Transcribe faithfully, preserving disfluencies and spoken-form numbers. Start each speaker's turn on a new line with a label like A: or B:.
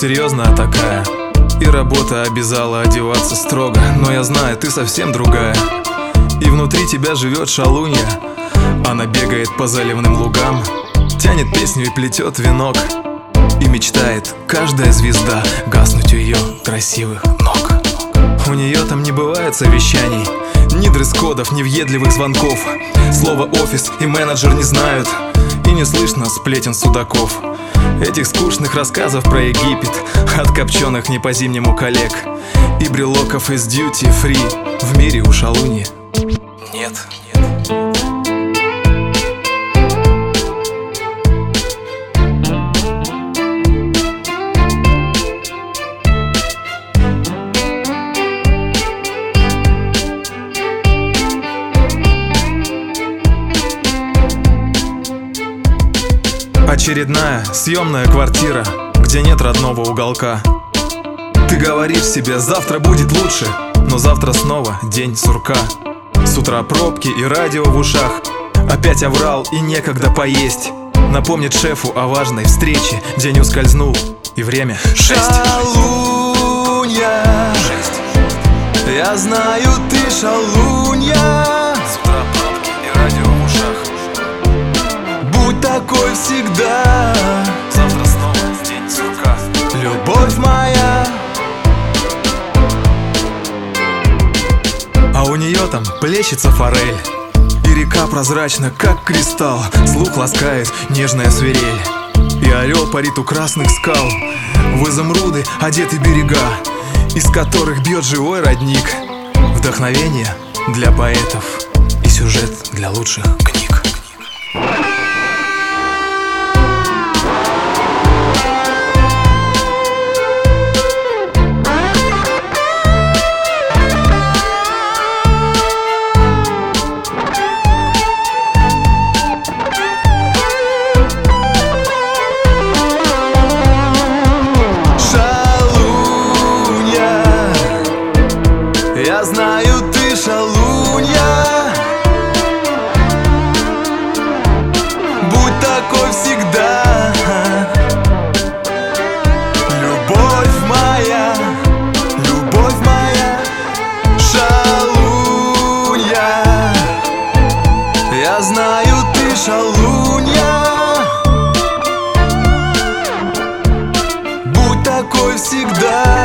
A: серьезная такая, и работа обязала одеваться строго. Но я знаю, ты совсем другая, и внутри тебя живет шалунья. Она бегает по заливным лугам, тянет песню и плетет венок, и мечтает каждая звезда гаснуть у ее красивых ног. У нее там не бывает совещаний, ни дресс-кодов, ни въедливых звонков. Слово «офис» и менеджер не знают, и не слышно сплетен судаков. Этих скучных рассказов про Египет от копченых не по-зимнему коллег, и брелоков из дьюти-фри в мире у шалуньи нет. Очередная съемная квартира, где нет родного уголка. Ты говоришь себе, завтра будет лучше, но завтра снова день сурка. С утра пробки и радио в ушах, опять оврал и некогда поесть. Напомнит шефу о важной встрече, день ускользнул и время шесть.
B: Шалунья,
A: шесть.
B: Я знаю, ты шалунья.
A: С утра пробки и радио в ушах,
B: будь такой всегда.
A: завтра снова день сурка.
B: Любовь моя.
A: А у нее там плещется форель, и река прозрачна, как кристалл. Слух ласкает нежная свирель, и орел парит у красных скал. В изумруды одеты берега, из которых бьет живой родник. Вдохновение для поэтов и сюжет для лучших книг.
B: Я знаю, ты шалунья. Будь такой всегда. Любовь моя, любовь моя. Шалунья. Я знаю, ты шалунья. Будь такой всегда.